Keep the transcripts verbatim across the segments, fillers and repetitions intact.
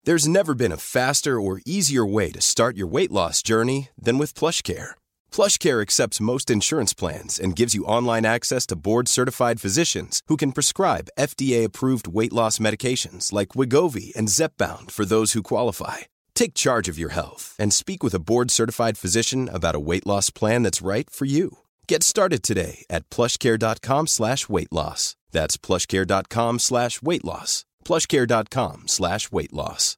There's never been a faster or easier way to start your weight loss journey than with PlushCare. PlushCare accepts most insurance plans and gives you online access to board-certified physicians who can prescribe F D A-approved weight loss medications like Wegovy and Zepbound for those who qualify. Take charge of your health and speak with a board-certified physician about a weight loss plan that's right for you. Get started today at plushcare.com slash weight loss. That's plushcare.com slash weight loss. plushcare.com slash weight loss.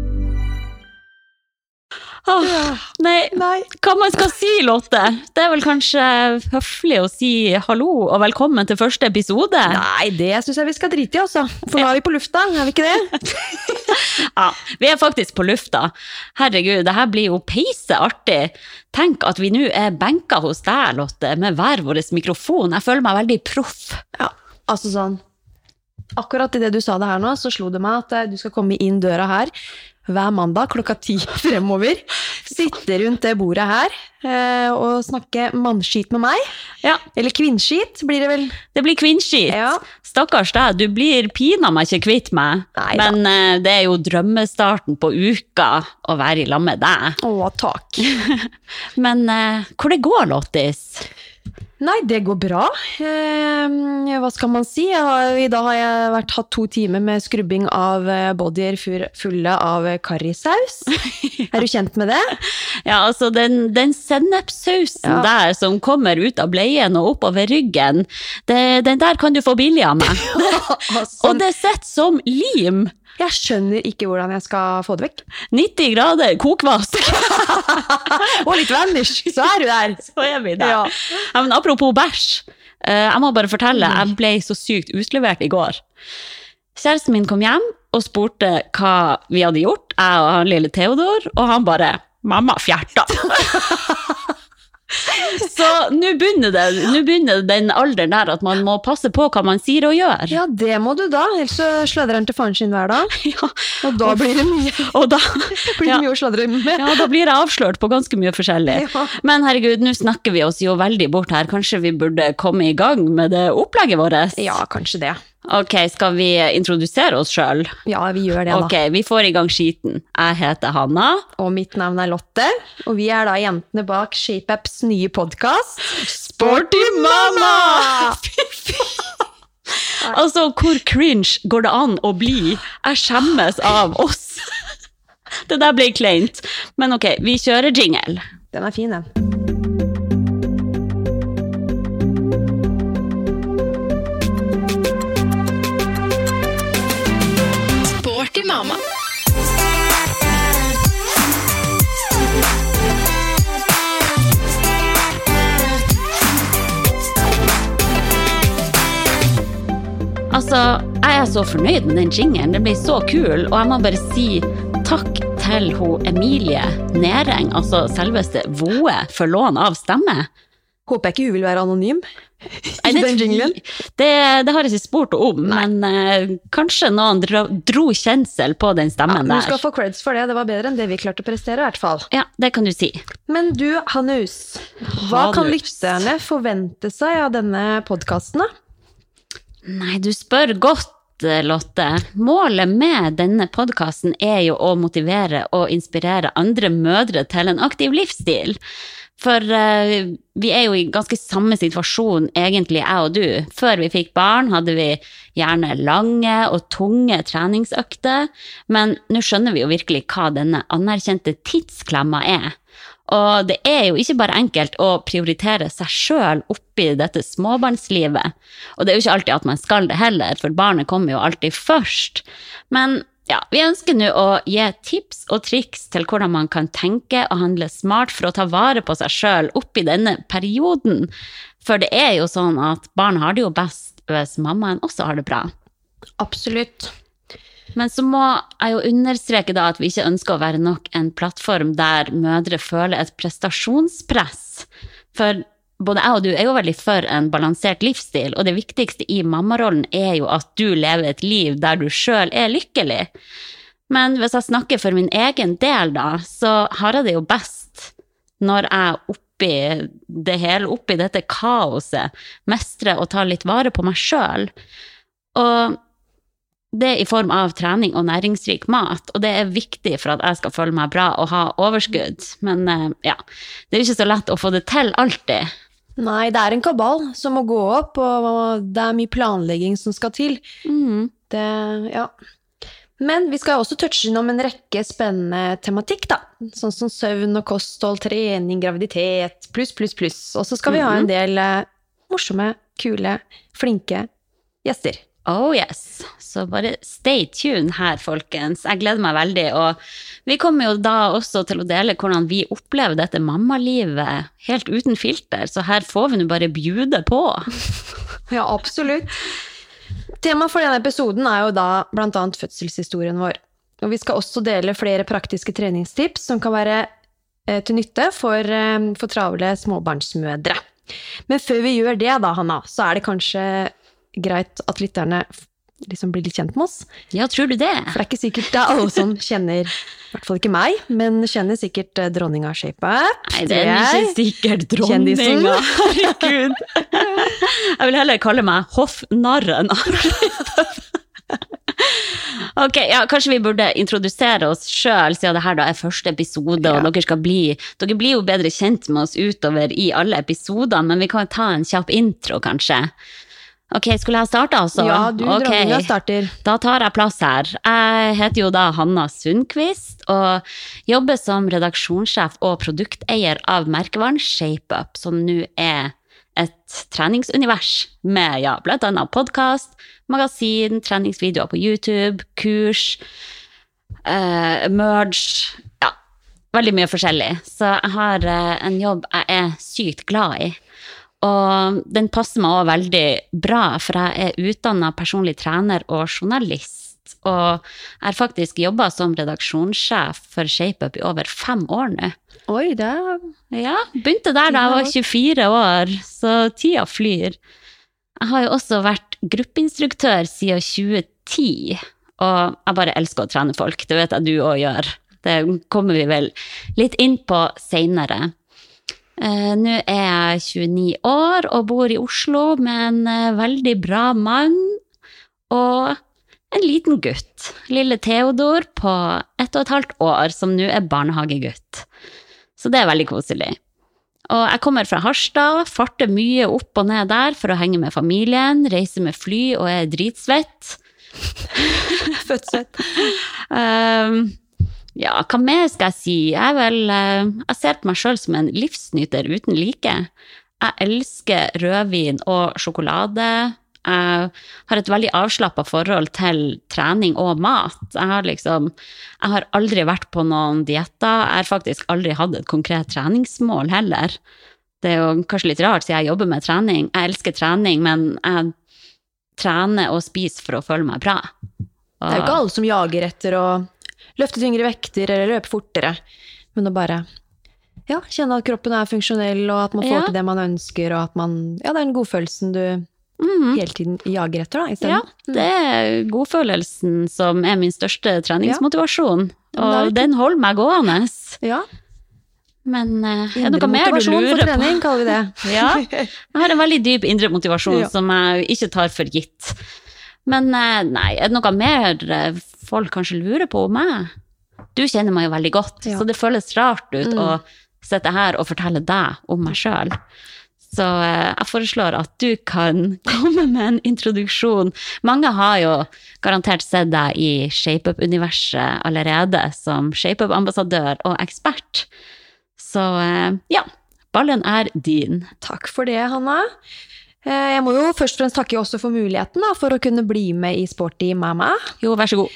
Oh, nei, nei, hva man skal si, Lotte? Det er vel kanskje høflig å si hallo og velkommen til første episode? Nei, det synes jeg vi skal drite i også. For nå er vi på lufta, er vi ikke det? Ja, vi er faktisk på lufta. Herregud, det her blir jo peise artig. Tenk at vi nå er benka hos deg, Lotte, med hver vår mikrofon. Jeg føler meg veldig proff. Ja, altså sånn. Akkurat i det du sa det her nå, så slo det meg at du skal komme inn døra her hver mandag klokka ti fremover, sitte rundt det bordet her eh, og snakke mannskit med meg. Ja. Eller kvinnskit blir det vel? Det blir kvinnskit. Ja. Stakkars deg, du blir pina meg ikke kvitt meg. Neida. Men eh, det er jo drømmestarten på uka å være i lag med deg. Å, takk. Men eh, hvor det går, Lottis? Nei, det går bra. Eh, hva skal man si? Jeg har, I dag har jeg vært, hatt to timer med skrubbing av bodyer fulle av karrisaus. Er du kjent med det? Ja, altså den, den sennepsausen ja. Der som kommer ut av bleien og opp over ryggen, det, den der kan du få billig av meg. Og det sitter som lim. Jeg skjønner ikke hvordan jeg skal få det vekk. nitti grader, kokvask. Og litt vanish, så er du der. Så er vi der. Ja. Ja, men apropos bæsj, jeg må bare fortelle, jeg ble så sykt utlevert i går. Kjæresten min kom hjem og spurte hva vi hadde gjort, jeg og han lille Theodor, og han bare, mamma, fjerta. Så nå begynner det, nå begynner den alderen der at man må passe på hva man sier og gjør. Ja, det må du da, ellers så sladrer han til faren sin hver dag. Ja. Og da blir det mye, og da, blir det ja. mye å sladre med. Ja, da blir jeg avslørt på ganske mye forskjellig. Ja. Men herregud, nå snakker vi oss jo veldig bort her. Kanskje vi burde komme i gang med det opplegget vårt? Ja, kanskje det. Ok, skal vi introdusere oss selv? Ja, vi gjør det da. Ok, vi får i gang skiten. Jeg heter Hanna. Og mitt navn er Lotte. Og vi er da jentene bak ShapeUps nye podcast. Sporty Mama! Altså, hvor cringe går det an å bli? Jeg skjemmes av oss. Det der ble kleint. Men ok, vi kjører jingle. Den er fin, den. Mamma. Altså, jeg er så fornøyd med den jinglen, den ble så kul, og jeg må bare si takk til hun Emilie Nering, altså selveste Voe, for lån av stemme. Håper jeg ikke hun vil være anonym. Nei, det, det, det har jeg ikke spurt om, Nei. men uh, kanskje noen dro, dro kjensel på den stemmen ja, der. Du skal få creds for det, det var bedre enn det vi klarte å prestere i hvert fall. Ja, det kan du si. Men du, Hannus, hva Hannus. kan lytterne forvente seg av denne podcasten da? Nei, du spør godt, Lotte. Målet med denne podcasten er jo å motivere og inspirere andre mødre til en aktiv livsstil. For uh, vi er jo i ganske samme situasjon, egentlig jeg og du. Før vi fikk barn hadde vi gjerne lange og tunge treningsøkter, men nå skjønner vi jo virkelig hva denne anerkjente tidsklemma er. Og det er jo ikke bare enkelt å prioritere seg selv oppi dette småbarnslivet. Og det er jo ikke alltid at man skal det heller, for barnet kommer jo alltid først. Men ja, vi ønsker nå å gi tips og triks til hvordan man kan tenke og handle smart for å ta vare på seg selv oppi denne perioden. For det er jo sånn at barn har det jo best hvis mammaen også har det bra. Absolutt. Men så må jeg jo understreke da at vi ikke ønsker å være nok en plattform der mødre føler et prestasjonspress. For både jeg og du er jo veldig for en balansert livsstil, og det viktigste i mammarollen er jo at du lever et liv der du selv er lykkelig. Men hvis jeg snakker for min egen del da, så har jeg det jo best når jeg oppi det hele, oppi dette kaoset, mestrer og tar litt vare på meg selv. Og det i form av trening og næringsrik mat, og det er viktig for at jeg skal føle meg bra og ha overskudd. Men ja, det er ikke så lett å få det til alltid. Nei, det er en kabal som må gå opp, og det er mye planlegging som skal til. Mm. Det, ja. Men vi skal også touche innom en rekke spennende tematikk, da. Sånn som søvn og kosthold, trening, graviditet, pluss, pluss, pluss. Og så skal vi ha en del eh, morsomme, kule, flinke gjester. Oh yes, så bare stay tuned her, folkens. Jeg gleder meg veldig, og vi kommer jo da også til å dele hvordan vi opplever dette mammalivet helt uten filter, så her får vi nå bare bjude på. Ja, absolutt. Tema for denne episoden er jo da blant annet fødselshistorien vår. Og vi skal også dele flere praktiske treningstips som kan være eh, til nytte for, eh, for travle småbarnsmødre. Men før vi gjør det da, Hanna, så er det kanskje greit at lytterne liksom blir litt kjent med oss. Ja, tror du det? For det er ikke sikkert det er alle som kjenner, i hvert fall ikke meg, men kjenner sikkert eh, dronninga Shape-Up. Nei, det er ikke sikkert dronninga. Herregud. Jeg vil heller kalle meg hoffnarren. Ok, ja, kanskje vi burde introdusere oss selv, siden det her da er første episode, og Ja. dere skal bli, dere blir jo bedre kjent med oss utover i alle episodene, men vi kan ta en kjapp intro, kanskje. Ok, skulle jeg starte altså? Ja, du Ok. dronninga starter. Da tar jeg plass her. Jeg heter jo da Hanna Sundqvist, og jobber som redaksjonssjef og produkteier av merkevaren Shape-Up, som nå er et treningsunivers med, ja, blant annet podcast, magasin, treningsvideoer på YouTube, kurs, eh, merge, ja, veldig mye forskjellig. Så jeg har eh, en jobb jeg er sykt glad i. Og den passer meg også veldig bra, for jeg er utdannet personlig trener og journalist, og jeg har faktisk jobbet som redaksjonssjef for Shape-Up i over fem år nå. Oi, det er... Ja, begynte der da jeg var tjuefire år, så tida flyr. Jeg har jo også vært gruppeinstruktør siden tjue ti, og jeg bare elsker å trene folk, det vet jeg du også gjør. Det kommer vi vel litt inn på senere. Uh, nå er jeg tjueni år og bor i Oslo med en uh, veldig bra mann og en liten gutt, lille Theodor på ett og et halvt år, som nå er barnehagegutt. Så det er veldig koselig. Og jeg kommer fra Harstad, farter mye opp og ned der for å henge med familien, reise med fly og er dritsvett. Fødsett. um, Ja, hva mer skal jeg si? Jeg er vel, jeg ser på meg selv som en livsnyter uten like. Jeg elsker rødvin og sjokolade. Jeg har et veldig avslappet forhold til trening og mat. Jeg har liksom, jeg har aldri vært på noen dietter. Jeg har faktisk aldri hatt et konkret treningsmål heller. Det er jo kanskje litt rart, siden jeg jobber med trening. Jeg elsker trening, men jeg trener og spiser for å føle meg bra. Og Det er jo ikke alle som jager etter å løfte tyngre vekter eller løpe fortere, men å bare ja, kjenne at kroppen er funksjonell, og at man får Ja. til det man ønsker, og at man, ja, det er den godfølelsen du Mhm. hele tiden jager etter da, i stedet. Ja, det er godfølelsen som er min største treningsmotivasjon, Ja, men det er og jo den holder meg gående. Ja, Men eh, er det indre noe mer du motivasjon for lurer på? trening, kaller vi det. Ja, jeg har en veldig dyp indre motivasjon Ja. som jeg ikke tar for gitt. Men eh, nei, er det noe mer eh, folk kanskje lurer på om meg? Du kjenner meg jo veldig godt, Ja. så det føles rart ut Mm. å sitte her og fortelle deg om meg selv. Så eh, jeg foreslår at du kan komme med en introduksjon. Mange har jo garantert sett deg i Shape-Up-universet allerede som Shape-Up-ambassadør og ekspert. Så eh, ja, ballen er din. Takk for det, Hanna. Eh, Jeg må jo først og fremst takke også for muligheten da, for å kunne bli med i Sporty Mama. Jo, vær så god.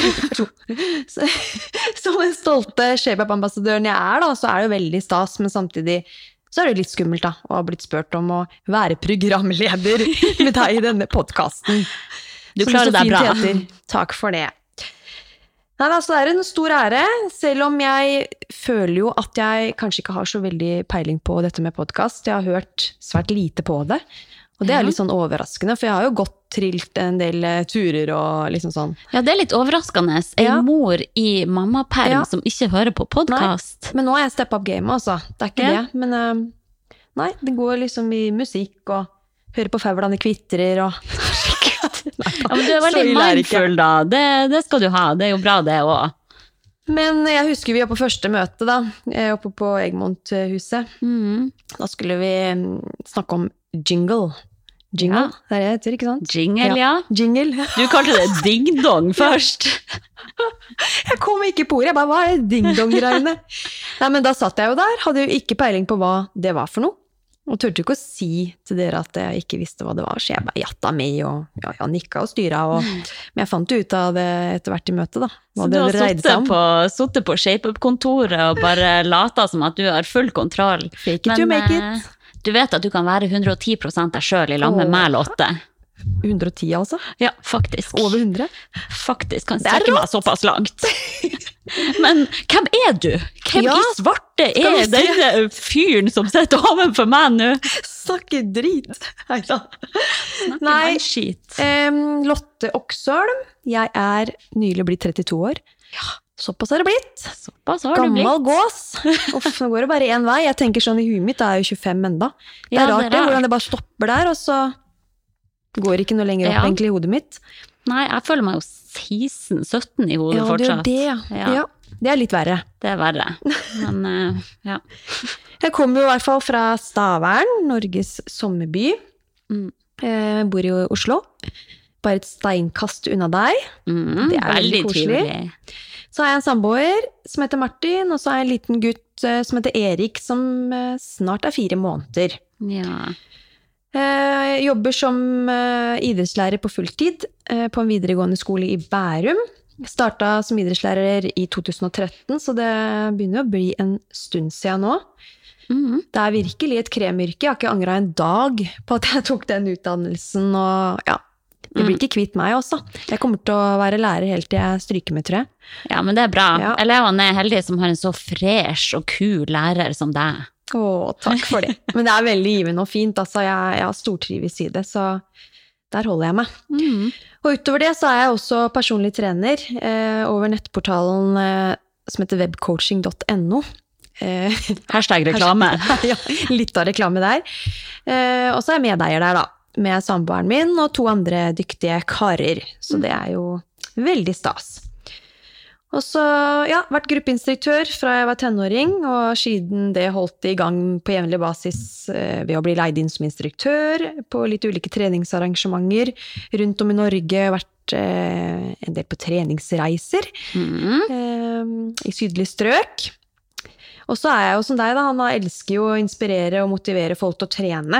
Så- Som den stolte Shape-Up-ambassadøren jeg er, da, så er det jo veldig stas, men samtidig så er det jo litt skummelt da, å ha blitt spurt om å være programleder med deg i denne podcasten. Du Som det klarer så deg fint bra. heter. Takk for det. Nei, altså, det er en stor ære, selv om jeg føler jo at jeg kanskje ikke har så veldig peiling på dette med podcast. Jeg har hørt svært lite på det, og det Ja. er litt sånn overraskende, for jeg har jo gått trilt en del eh, turer og liksom sånn. Ja, det er litt overraskende. En Ja. mor i mammaperm Ja. som ikke hører på podcast. Men nå har jeg steppet opp gamet, altså. Det er ikke Ja. det, men eh, nei, det går liksom i musikk og hører på fauglene kvitrer og Ja, men du er veldig mindful da, det, det skal du ha, det er jo bra det også. Men jeg husker vi var på første møte da, oppe på Egmont-huset. Mm. Da skulle vi snakke om jingle. Jingle, ja. Det er det det heter, ikke sant? Jingle, ja. ja. Jingle. Du kalte det ding-dong først. Jeg kom ikke på ordet, jeg bare, hva er ding-dong-greiene? Nei, men da satt jeg jo der, hadde jo ikke peiling på hva det var for noe. Og tørte ikke å si til dere at jeg ikke visste hva det var, så jeg bare jatta med og ja, ja, nikka og styra. Og, men jeg fant ut av det etter hvert i møtet da. Hva så det du har suttet på, suttet på shape-up-kontoret og bare lata som at du har full kontroll. Fake it to make it. Du vet at du kan være hundre og ti prosent deg selv i lag med meg, Lotte. hundre og ti altså? Ja, faktisk. Over hundre? Faktisk, kan strekke meg såpass langt. Men hvem er du? Hvem ja, i svarte er denne fyren som sitter ovenfor meg nå? Snakker drit. Neida. Snakker Nei, meg skit. Um, Lotte Oksholm. Jeg er nylig blitt trettito år. Ja, såpass har det blitt. Såpass har det blitt. Gammel gås. Uff, nå går det bare en vei. Jeg tenker sånn i huet mitt, det er jo tjuefem enda. Det er ja, rart det, er rart. Hvordan det bare stopper der, og så går ikke noe lenger opp ja. Egentlig i hodet mitt. Nei, jeg føler meg jo seksten sytten i hodet ja, fortsatt. Ja, det er det. Ja. Ja, det er litt verre. Det er verre, men uh, ja. Jeg kommer jo i hvert fall fra Stavern, Norges sommerby. Mm. Jeg bor i Oslo. Bare et steinkast unna deg. Mm, det er veldig, veldig koselig. Trivelig. Så har jeg en samboer som heter Martin, og så har jeg en liten gutt uh, som heter Erik, som uh, snart er fire måneder. Ja. Jeg jobber som idrettslærer på fulltid på en videregående skole i Bærum. Jeg startet som idrettslærer i to tusen og tretten, så det begynner å bli en stund siden nå. Mm. Det er virkelig et kremyrke. Jeg har ikke angret en dag på at jeg tok den utdannelsen, og ja, det blir ikke kvitt meg også. Jeg kommer til å være lærer helt til jeg stryker med, tror jeg. Ja, men det er bra. Ja. Elevene er heldige som har en så fresh og kul lærer som deg. Åh, takk for det. Men det er veldig givende og fint, altså. Jeg, jeg har stortrives i det, så der holder jeg meg. Mm. Og utover det så er jeg også personlig trener eh, over nettportalen eh, som heter webcoaching punktum no. Eh, Hashtag reklame. Ja, litt av reklame der. Eh, og så er jeg medeier der da, med samboeren min og to andre dyktige karer. Så det er jo veldig stas. Og så, ja, vært gruppeinstruktør fra jeg var tenåring, og siden det holdt i gang på jevnlig basis eh, ved å bli leid inn som instruktør på litt ulike treningsarrangementer rundt om i Norge, vært eh, en del på treningsreiser mm. eh, i sydlig strøk. Og så er jeg jo som deg da, han elsker jo å inspirere og motivere folk til å trene.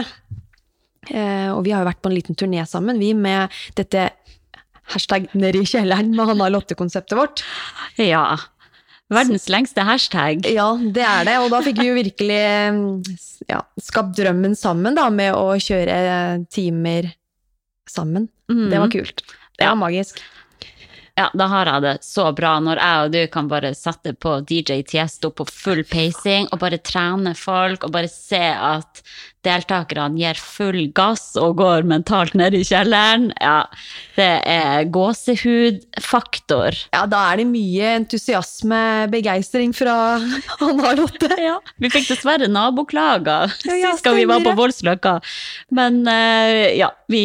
Eh, og vi har jo vært på en liten turné sammen, vi med dette hashtag nede i kjelleren med Hanna Lotte-konseptet vårt. Ja, verdens lengste hashtag. Ja, det er det, og da fikk vi jo virkelig ja, skapt drømmen sammen da, med å kjøre timer sammen. Mm. Det var kult. Det var ja. Magisk. Ja, da har jeg det så bra når jeg og du kan bare sette på D J Tiesto på full pacing og bare trene folk og bare se at deltakerne gir full gass og går mentalt ned i kjelleren. Ja, det er gåsehudfaktor. Ja, da er det mye entusiasme, begeistring fra Hanna Lotte. Ja, vi fikk dessverre naboklager ja, ja, sist gang vi var på Voldsløkka. Men uh, ja, vi...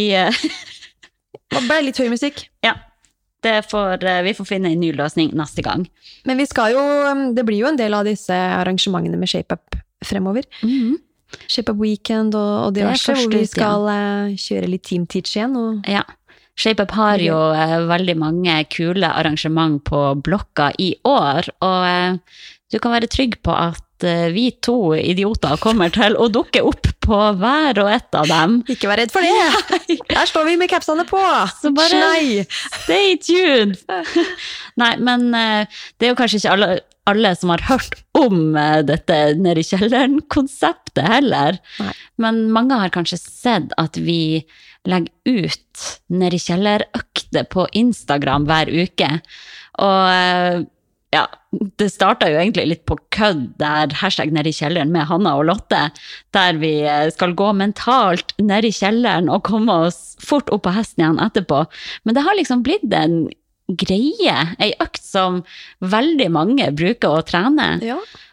Det ble litt høy musikk. Ja. Det får, vi får finne en ny løsning neste gang. Men vi skal jo, det blir jo en del av disse arrangementene med Shape-Up fremover. Mm-hmm. Shape-Up Weekend og, og diverse, hvor vi skal uh, kjøre litt team teach igjen. Og... Ja, Shape-Up har jo uh, veldig mange kule arrangement på blokka i år, og uh, du kan være trygg på at uh, vi to idioter kommer til å dukke opp på hver og ett av dem. Ikke vær redd for det! Der står vi med capsene på! Så bare Snei. Stay tuned! Nei, men uh, det er jo kanskje ikke alle, alle som har hørt om uh, dette nede i kjelleren-konseptet heller. Nei. Men mange har kanskje sett at vi legger ut nede i kjellerøkter på Instagram hver uke. Og... Uh, Ja, det startet jo egentlig litt på kødd der hashtag ned i kjelleren med Hanna og Lotte, der vi skal gå mentalt ned i kjelleren og komme oss fort opp på hesten igjen etterpå. Men det har liksom blitt en greie, en økt som veldig mange bruker å trene. Ja.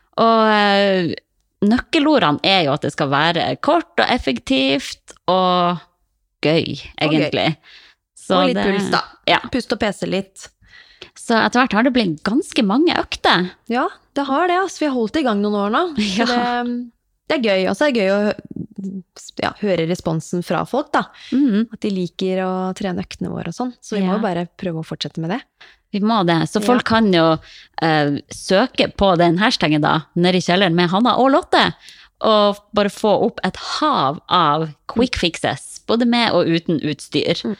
Og nøkkelordene er jo at det skal være kort og effektivt og gøy, egentlig. Okay. Så og litt det- puls da. Ja. Pust og pese litt. Så etter hvert har det blitt ganske mange økter. Ja, det har det. Altså. Vi har holdt det i gang noen år nå. Så Ja. det, det er gøy. Og så er det gøy å ja, høre responsen fra folk, da. Mhm. At de liker å trene øktene våre og sånn. Så vi Ja. må jo bare prøve å fortsette med det. Vi må det. Så Ja. folk kan jo eh, søke på den hashtaggen da, nede i kjelleren med Hanna og Lotte, og bare få opp et hav av quick fixes, både med og uten utstyr. Mm.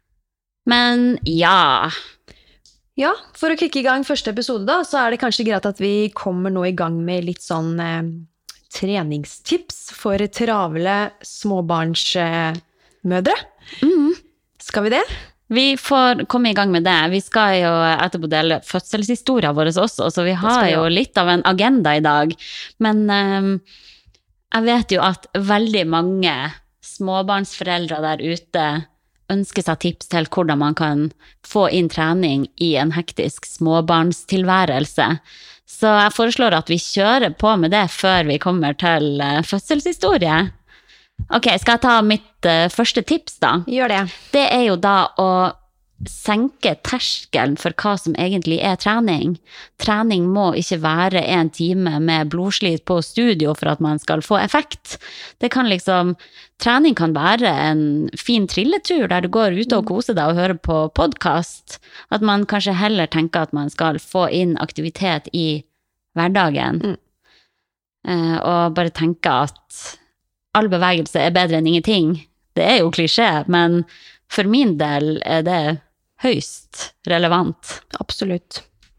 Men ja, Ja, for å kicke i gang første episode da, så er det kanskje greit at vi kommer nå i gang med litt sånn eh, treningstips for travle småbarnsmødre. mm, Skal vi det? vi får komme i gang med det. Vi skal jo etterpå dele fødselshistorien vår også, så vi har skal vi jo ha. litt av en agenda i dag. Men eh, jeg vet jo at veldig mange småbarnsforeldre der ute ønsker seg tips til hvordan man kan få inn trening i en hektisk småbarnstilværelse. Så jeg foreslår at vi kjører på med det før vi kommer til eh, fødselshistorie. Ok, skal jeg ta mitt eh, første tips da? Gjør det. Det er jo da å senke terskelen for hva som egentlig er trening. Trening må ikke være en time med blodslit på studio for at man skal få effekt. Det kan liksom, trening kan være en fin trilletur der du går ute og koser deg og hører på podcast. At man kanskje heller tenker at man skal få inn aktivitet i hverdagen. Mm. Eh, og bare tenke at all bevegelse er bedre enn ingenting. Det er jo klisjé, men for min del er det høyst relevant. Absolutt.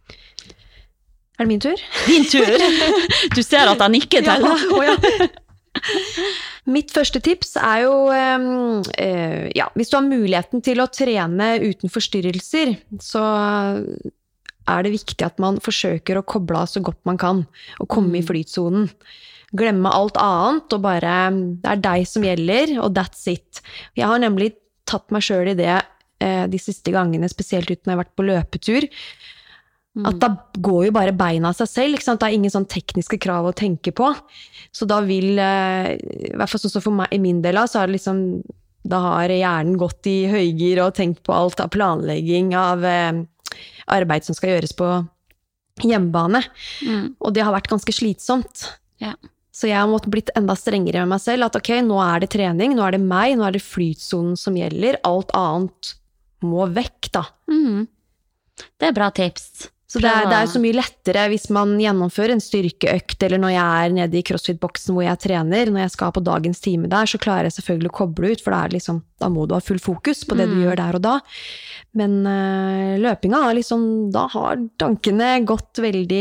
Er det min tur? Din tur! Du ser at han ikke teller. å ja. Mitt første tips er jo, eh, ja, hvis du har muligheten til å trene uten forstyrrelser, så er det viktig at man forsøker å koble av så godt man kan, og komme i flytsonen. Glemme alt annet, og bare, det er deg som gjelder, og that's it. Jeg har nemlig tatt meg selv i det eh, de siste gangene, spesielt uten jeg har vært på løpetur, at da går jo bare beina av seg selv, ikke sant? Det er ingen sånn tekniske krav å tenke på. Så da vil, eh, i hvert fall sånn som for meg, i min del av, så er det liksom, da har hjernen gått i høygir og tenkt på alt av planlegging av eh, arbeid som skal gjøres på hjemmebane. Mm. Og det har vært ganske slitsomt. Ja. Så jeg har måttet blitt enda strengere med meg selv, at ok, nå er det trening, nå er det meg, nå er det flytsonen som gjelder, alt annet må vekk da. Mm. Det er bra tips. Så det er, det er så mye lettere hvis man gjennomfører en styrkeøkt, eller når jeg er nede i CrossFit-boksen hvor jeg trener, når jeg skal på dagens time der, så klarer jeg selvfølgelig å koble ut, for det er liksom, da må du ha full fokus på det du Mm. gjør der og da. Men uh, løpinga, liksom, da har tankene gått veldig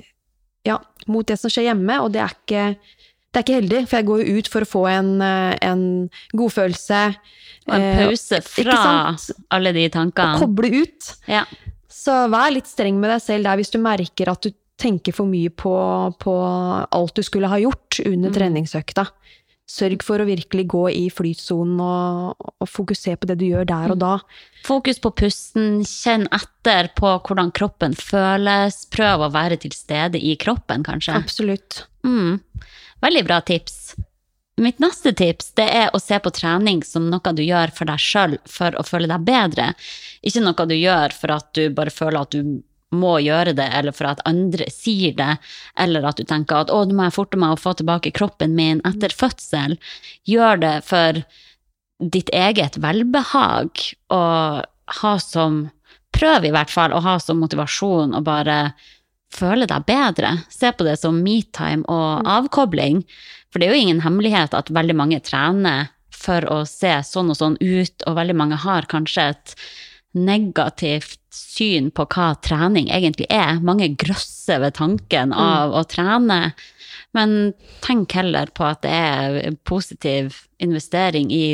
ja, mot det som skjer hjemme, og det er ikke, det er ikke heldig, for jeg går jo ut for å få en, uh, en god følelse. Og en pause fra alle de tankene. Og koble ut. Ja. Så vær litt streng med deg selv der hvis du merker at du tenker for mye på, på alt du skulle ha gjort under Mm. treningsøkta. Sørg for å virkelig gå i flytsonen og, og fokusere på det du gjør der og da. Fokus på pusten, kjenn etter på hvordan kroppen føles, prøv å være til stede i kroppen kanskje. Absolutt. Mm. Veldig bra tips. Mitt neste tips, det er å se på trening som noe du gjør for deg selv, for å føle deg bedre. Ikke noe du gjør for at du bare føler at du må gjøre det, eller for at andre sier det, eller at du tenker at å, nå må jeg forte meg å få tilbake kroppen min etter fødsel. Gjør det for ditt eget velbehag, og ha som, prøv i hvert fall, å ha som motivasjon å bare føle deg bedre. Se på det som me-time og avkobling. For det er jo ingen hemmelighet at veldig mange trener for å se sånn og sånn ut, og veldig mange har kanskje et negativt syn på hva trening egentlig er. Mange grøsser ved tanken av å trene, men tenk heller på at det er en positiv investering i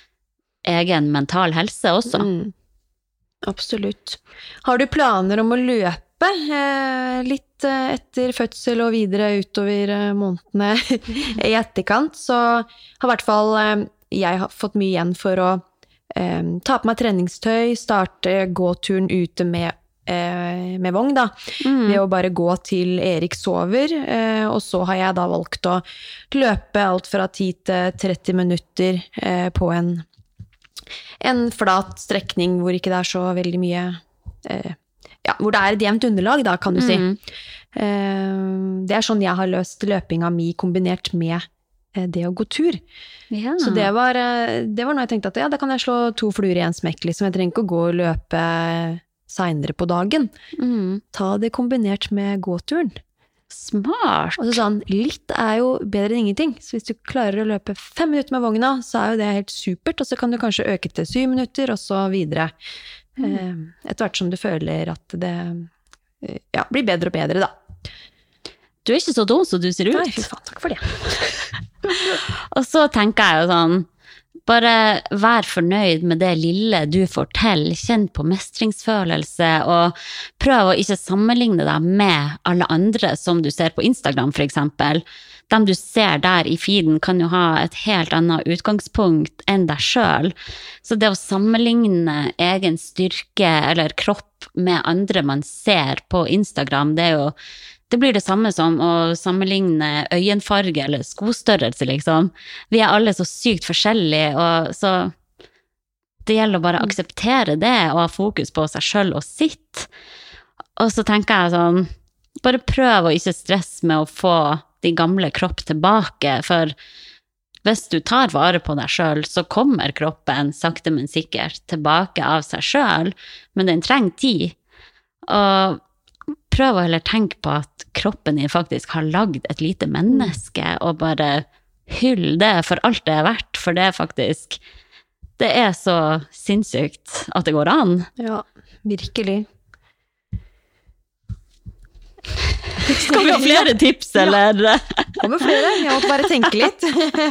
egen mental helse også. Mm. Absolutt. Har du planer om å løpe eh, litt eh, etter fødsel og videre utover eh, månedene i etterkant, så har i hvert fall eh, jeg har fått mye igjen for å eh, ta på meg treningstøy, starte gåturen ute med, eh, med vogn da, Mm. ved å bare gå til Erik sover, eh, og så har jeg da valgt å løpe alt fra ti til tretti minutter eh, på en en flat strekning hvor ikke det er så veldig mye, eh, ja, hvor det er et jevnt underlag da, kan du si. Mm. Eh, det er sånn jeg har løst løpinga mi kombinert med eh, det å gå tur. Ja. Så det var, eh, det var når jeg tenkte at ja, da kan jeg slå to fluer i en smekk, liksom. Jeg trenger ikke å gå og løpe senere på dagen. Mm. Ta det kombinert med gåturen. Smart. Og så sånn, litt er jo bedre enn ingenting. Så hvis du klarer å løpe fem minutter med vogna, så er jo det helt supert, og så kan du kanskje øke til syv minutter, og så videre. Mm. Eh, etter hvert som du føler at det ja, blir bedre og bedre, da. Du er ikke så dum som du ser ut. Nei, fy faen, takk for det. Og så tenker jeg jo sånn, bare vær fornøyd med det lille du får til, kjenn på mestringsfølelse, og prøv å ikke sammenligne deg med alle andre som du ser på Instagram for eksempel. De du ser der i feeden kan jo ha et helt annet utgangspunkt enn deg selv. Så det å sammenligne egen styrke eller kropp med andre man ser på Instagram, det er jo det blir det samme som å sammenligne øyenfarge eller skostørrelse, liksom. Vi er alle så sykt forskjellige, og så det gjelder å bare akseptere det og ha fokus på seg selv og sitt. Og så tenker jeg sånn, bare prøv å ikke stresse med å få de gamle kropp tilbake, for hvis du tar vare på deg selv, så kommer kroppen sakte men sikkert tilbake av seg selv, men den trenger tid. Og prøv å heller tenke på at kroppen din faktisk har lagd et lite menneske, og bare hyll det for alt det er verdt, for det er faktisk, det er så sinnssykt at det går an. Ja, virkelig. Skal vi ha flere tips, eller? Ja, kommer flere, jeg måtte bare tenke litt.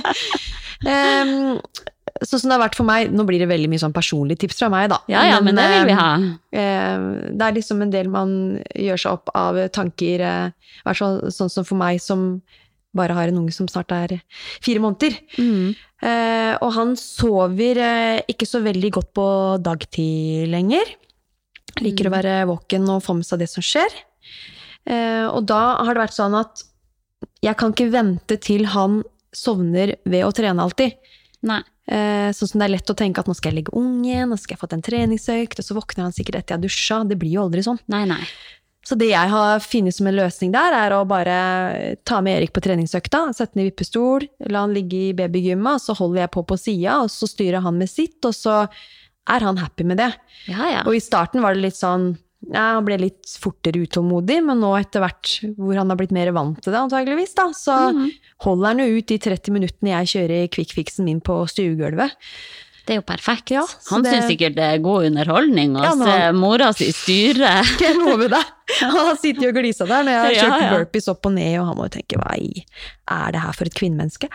um, Sånn som det har vært for meg, nå blir det veldig mye sånn personlige tips fra meg da. Ja, ja, men, men det vil vi ha. Eh, det er liksom en del man gjør seg opp av tanker, eh, hvert fall sånn som for meg som bare har en unge som snart er fire måneder. Mm. Eh, og han sover eh, ikke så veldig godt på dagtid lenger. Liker mm. å være våken og få med seg det som skjer. Eh, og da har det vært sånn at jeg kan ikke vente til han sovner ved å trene alltid. Nei. Sånn som det er lett å tenke at nå skal jeg legge ungen, nå skal jeg få en treningsøkt, og så våkner han sikkert etter jeg har dusja. Det blir jo aldri sånn. Nei, nei. Så det jeg har funnet som en løsning der, er å bare ta med Erik på treningsøkta, sette den i vippestol, la han ligge i babygymma, så holder jeg på på siden, og så styrer han med sitt, og så er han happy med det. Ja, ja. Og i starten var det litt sånn, ja, han ble litt fortere utålmodig, men nå etter hvert hvor han har blitt mer vant til det antageligvis, da, så mm. holder han jo ut de tretti minuttene jeg kjører quickfixen min på stuegulvet. Det er jo perfekt. Ja, han det... synes sikkert det er god underholdning å ja, se han... mora si styre. Jeg lover deg. Han sitter jo og gliser der når jeg har kjørt ja, ja. burpees opp og ned, og han må jo tenke, hva er det her for et kvinnemenneske?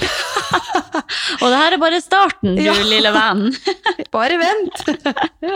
Og det her er bare starten, du ja. lille venn. Bare vent.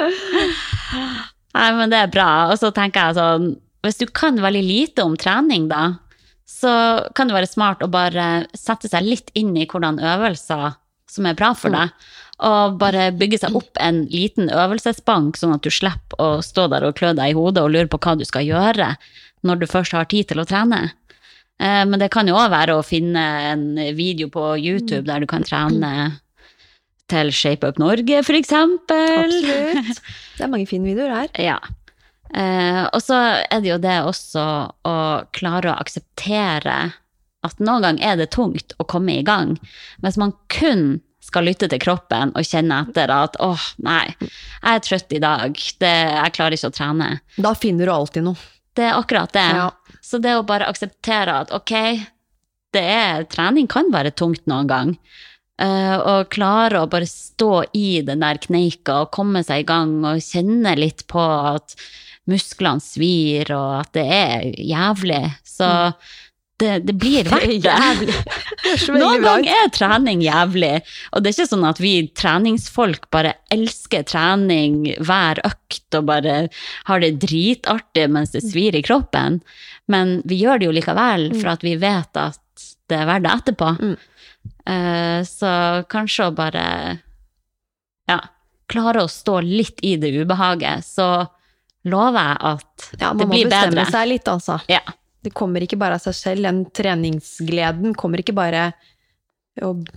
Nei, men det er bra. Og så tenker jeg sånn, hvis du kan veldig lite om trening da, så kan det være smart å bare sette seg litt inn i hvordan øvelser som er bra for deg, og bare bygge seg opp en liten øvelsesbank, sånn at du slipper å stå der og klø deg i hodet og lure på hva du skal gjøre når du først har tid til å trene. Men det kan jo også være å finne en video på YouTube der du kan trene til Shape Up Norge, for eksempel. Absolutt. Det er mange fine videoer her. Ja. Eh, og så er det jo det også å klare å akseptere at noen gang er det tungt å komme i gang. Hvis man kun skal lytte til kroppen og kjenne etter at, åh, oh, nei, jeg er trøtt i dag, det, jeg klarer ikke å trene. Da finner du alltid noe. Det er akkurat det. Ja. Så det å bare akseptere at, ok, det er, trening kan være tungt noen gang. Uh, og klare å bare stå i den der kneika og komme seg i gang og kjenne litt på at musklene svir og at det er jævlig. Så det, det blir verdt det. Noen gang er trening jævlig, og det er ikke sånn at vi treningsfolk bare elsker trening hver økt og bare har det dritartig mens det svir i kroppen, men vi gjør det jo likevel for at vi vet at det er verdt det etterpå. Mm. Uh, så kanskje å bare ja, klare å stå litt i det ubehaget, så lover jeg at ja, det blir bedre. Man må bestemme seg litt, altså. Ja. Det kommer ikke bare av seg selv, den treningsgleden kommer ikke bare å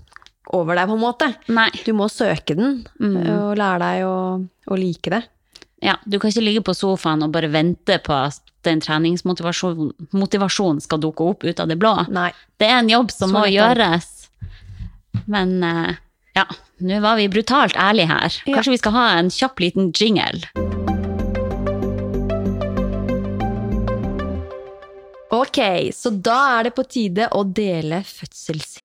over deg på en måte. Nei. Du må søke den, Mm. og lære deg å, å like det. Ja, du kan ikke ligge på sofaen og bare vente på at den treningsmotivasjonen motivasjon skal dukke opp ut av det blå. Nei. Det er en jobb som Så må lett er det. gjøres. Men eh, ja, nå var vi brutalt ærlige her. Ja. Kanskje vi skal ha en kjapp liten jingle. Ok, så da er det på tide å dele fødsels...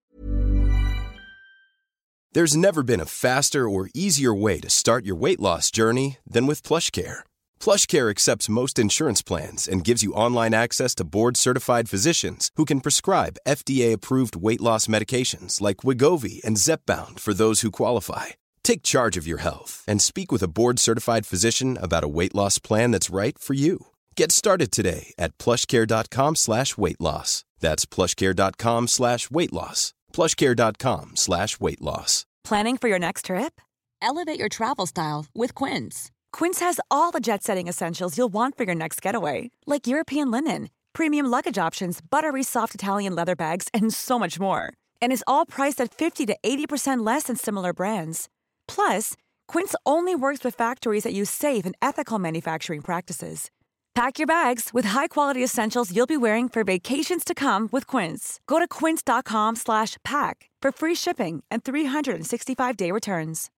There's never been a faster or easier way to start your weight loss journey than with PlushCare. PlushCare accepts most insurance plans and gives you online access to board-certified physicians who can prescribe F D A-approved weight loss medications like Wegovy and Zepbound for those who qualify. Take charge of your health and speak with a board-certified physician about a weight loss plan that's right for you. Get started today at plushcare.com slash weight loss. That's plushcare.com slash weight loss. plushcare.com slash weight loss. Planning for your next trip? Elevate your travel style with Quince. Quince has all the jet-setting essentials you'll want for your next getaway, like European linen, premium luggage options, buttery soft Italian leather bags, and so much more. And is all priced at fifty to eighty percent less than similar brands. Plus, Quince only works with factories that use safe and ethical manufacturing practices. Pack your bags with high-quality essentials you'll be wearing for vacations to come with Quince. Go to quince.com slash pack for free shipping and three sixty-five day returns.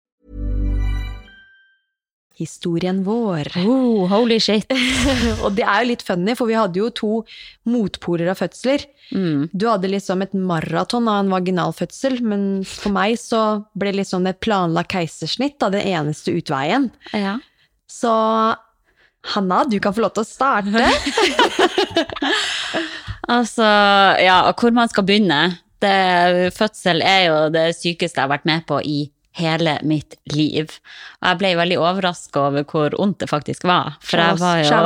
Historien vår. Oh, holy shit. Og det er jo litt funny, for vi hadde jo to motpoler av fødsler. Mm. Du hadde liksom et maraton av en vaginalfødsel, men for meg så ble liksom det planlagt keisersnitt da, det eneste utveien. Ja. Så Hanna, du kan få lov til å starte. Altså, ja, hvor man skal begynne. Det, fødsel er jo det sykeste jeg har vært med på i hele mitt liv. Og jeg ble veldig overrasket over hvor ondt det faktisk var. For jeg var jo...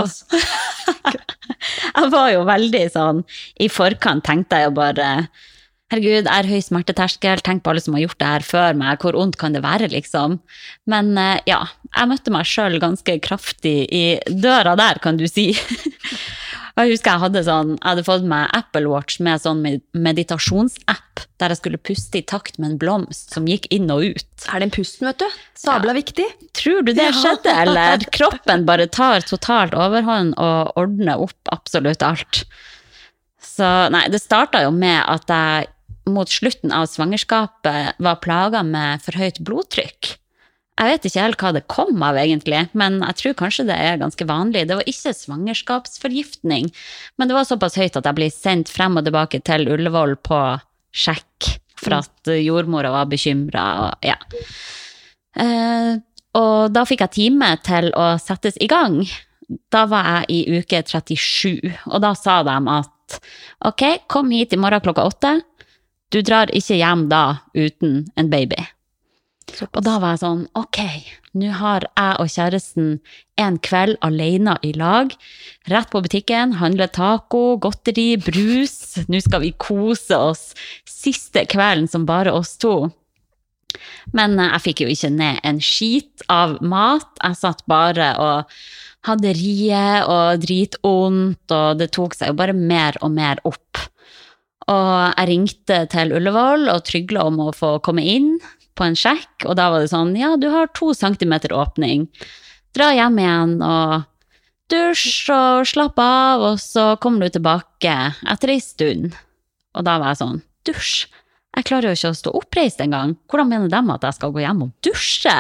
jeg var jo veldig sånn, i forkant tenkte jeg jo bare, herregud, jeg er høy smerteterskel, tenk på alle som har gjort det her før meg, hvor ondt kan det være liksom? Men ja, jeg møtte meg selv ganske kraftig i døra der, kan du si. Jeg husker jeg hadde sånn, jeg hadde fått meg Apple Watch med sånn meditasjonsapp, der jeg skulle puste i takt med en blomst som gikk inn og ut. Er det en pusten, vet du? Sabla Ja. viktig. Tror du det skjedde, eller? Kroppen bare tar totalt overhånd og ordner opp absolutt alt. Så nei, det startet jo med at jeg mot slutten av svangerskapet var plaget med for høyt blodtrykk. Jeg vet ikke helt hva det kom av egentlig, men jeg tror kanskje det er ganske vanlig. Det var ikke svangerskapsforgiftning, men det var såpass høyt at jeg ble sendt frem og tilbake til Ullevål på sjekk, for at jordmora var bekymret. Og, ja. eh, og da fikk jeg time til å settes i gang. Da var jeg i uke trettisju, og da sa de at ok, kom hit i morgen klokka åtte. Du drar ikke hjem da uten en baby. Og da var jeg sånn, ok, nå har jeg og kjæresten en kveld alene i lag, rett på butikken, handle taco, godteri, brus, nå skal vi kose oss siste kvelden som bare oss to. Men jeg fikk jo ikke ned en skit av mat, jeg satt bare og hadde rie og dritondt, og det tok seg jo bare mer og mer opp. Og jeg ringte til Ullevål og tryglet om å få komme inn på en sjekk, og da var det sånn, ja, du har to centimeter åpning. Dra hjem igjen og dusj og slapp av, og så kommer du tilbake etter en stund. Og da var jeg sånn, dusj? Jeg klarer jo ikke å stå oppreist en gang. Hvordan mener de at jeg skal gå hjem og dusje?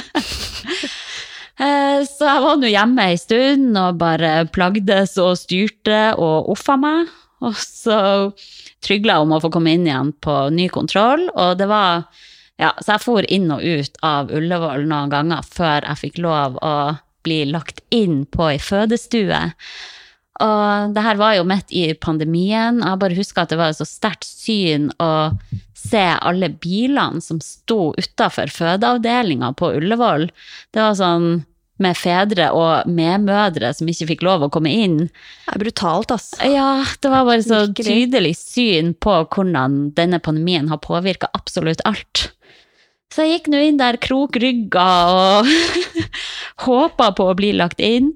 Så jeg var nå hjemme en stund og bare plagdes og styrte og uffa meg. Og så tryglet jeg om å få komme inn igjen på ny kontroll, og det var... Ja, så jeg for inn og ut av Ullevål noen ganger før jeg fikk lov å bli lagt inn på en fødestue. Og det her var jo midt i pandemien, og jeg bare husker at det var et så sterkt syn å se alle bilene som sto utenfor fødeavdelingen på Ullevål. Det var sånn med fedre og medmødre som ikke fikk lov å komme inn. Det er brutalt, ass. Ja, det var bare så Virkelig. tydelig syn på hvordan denne pandemien har påvirket absolutt alt. Så jeg gikk nå inn der krokrygga og håpet på å bli lagt inn.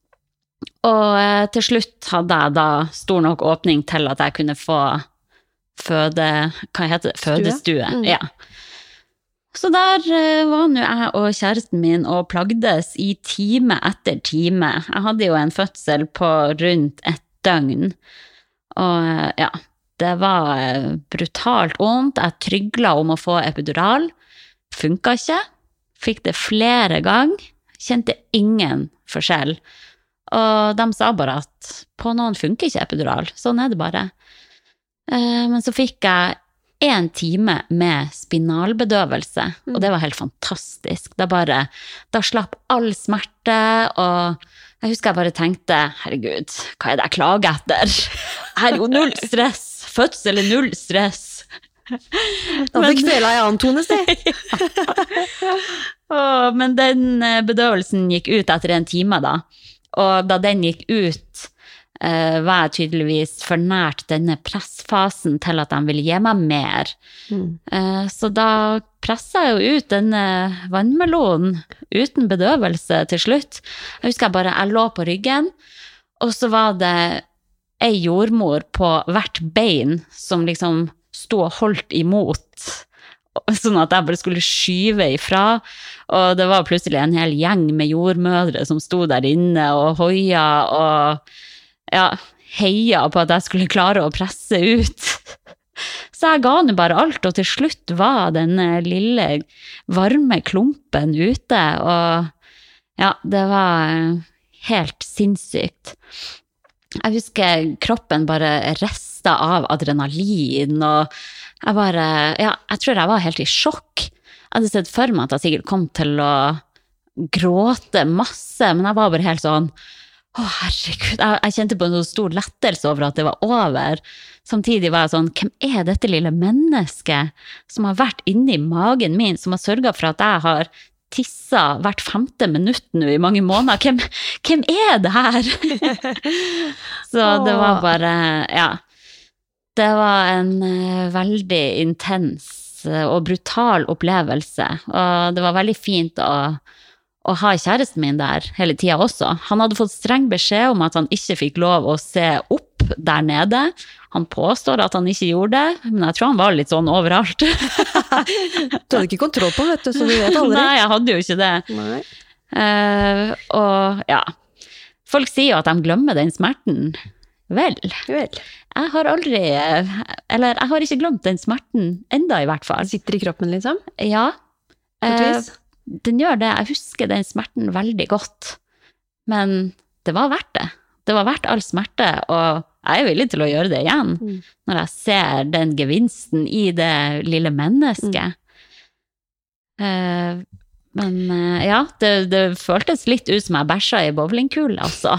Og til slutt hadde jeg da stor nok åpning til at jeg kunne få føde, hva heter det? Fødestue. Mm. Ja. Så der var nå jeg og kjæresten min og plagdes i time etter time. Jeg hadde jo en fødsel på rundt et døgn. Og ja, det var brutalt ondt. Jeg trygla om å få epidural. Funka ikke. Fikk det flere ganger. Kjente ingen forskjell. Og de sa bare at på noen funker ikke epidural. Sånn er det bare. Men så fikk jeg en time med spinalbedøvelse, mm. og det var helt fantastisk. Da bare, da slapp all smerte, og jeg husker jeg bare tenkte, herregud, hva er det jeg klager etter? Jeg er jo null stress, fødsel er null stress. Da fikk kvela i annen tone sted. oh, men den bedøvelsen gikk ut etter en time da, og da den gikk ut, Uh, var jeg tydeligvis for nært denne pressfasen til at de ville gi meg mer. Mm. Uh, så da presset jeg jo ut denne vannmelonen uten bedøvelse til slutt. Jeg husker jeg bare, jeg lå på ryggen, og så var det en jordmor på hvert bein som liksom stod og holdt imot, sånn at jeg bare skulle skyve ifra, og det var plutselig en hel gjeng med jordmødre som stod der inne og hoia og ja, heia på at jeg skulle klare å presse ut. Så jeg ga nå bare alt, og til slutt var den lille varme klumpen ute, og ja, det var helt sinnssykt. Jeg husker kroppen bare restet av adrenalin, og jeg bare, ja, jeg tror jeg var helt i sjokk. Jeg hadde sett for meg at jeg sikkert kom til å gråte masse, men jeg var bare helt sånn, å oh, herregud, jeg, jeg kjente på en stor lettelse over at det var over. Samtidig var jeg sånn, hvem er dette lille mennesket som har vært inne i magen min, som har sørget for at jeg har tisset hvert femte minutt nå i mange måneder? Hvem, hvem er det her? Så det var bare, ja, det var en uh, veldig intens uh, og brutal opplevelse, og det var veldig fint å å ha kjæresten min der hele tiden også. Han hadde fått streng beskjed om at han ikke fikk lov å se opp der nede. Han påstår at han ikke gjorde det, men jeg tror han var litt sånn overalt. Du hadde ikke kontroll på, vet du, så du vet aldri. Nei, jeg hadde jo ikke det. Nei. Uh, og ja, folk sier jo at de glemmer den smerten. Vel, Vel. Jeg har aldri, eller jeg har ikke glemt den smerten enda i hvert fall. Den sitter i kroppen liksom? Ja. På et vis? Uh, Den gjør det, jeg husker den smerten veldig godt, men det var verdt det. Det var verdt all smerte, og jeg er villig til å gjøre det igjen, mm. når jeg ser den gevinsten i det lille mennesket. Mm. Uh, men uh, ja, det, det føltes litt ut som jeg bæsja i bowlingkule, altså.